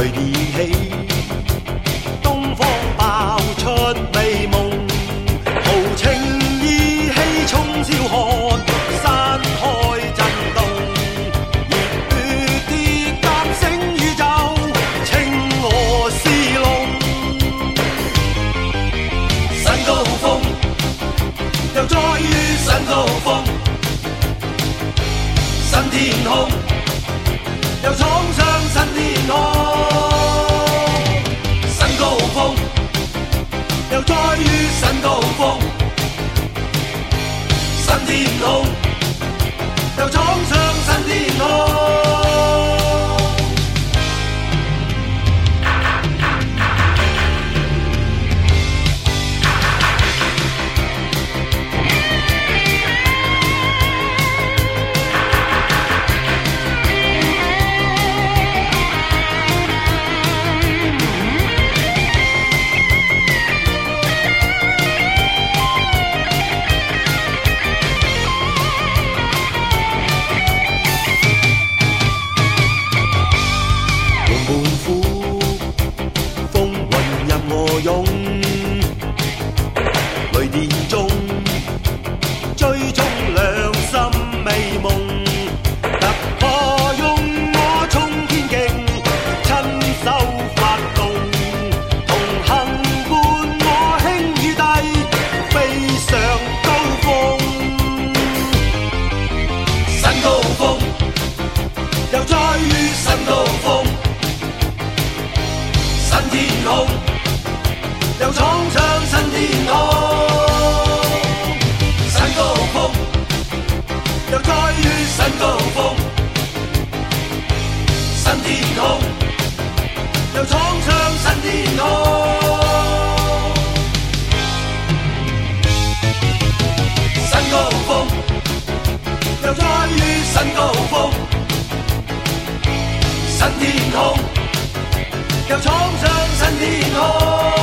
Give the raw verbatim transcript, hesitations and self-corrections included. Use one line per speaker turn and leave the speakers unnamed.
雷電起，東方爆出美夢，豪情意氣衝霄漢，山開震動，熱血鐵膽醒宇宙，情和是龍。新高峰，又再遇新高峰，新天空。又闖上新天空，新高峰，又再遇新高峰，新天空，又闖上新天空。湧，雷電中追蹤良心美夢，突破用我衝天徑，親手發動，同行伴我兄與弟，飛上高峰。新高峰，又再遇新高峰，新天空。又闖上新天空，新高峰，又再遇新高峰，新天空，又闖上新天空，新高峰，又再遇新高峰，新天空，又闖上新天空。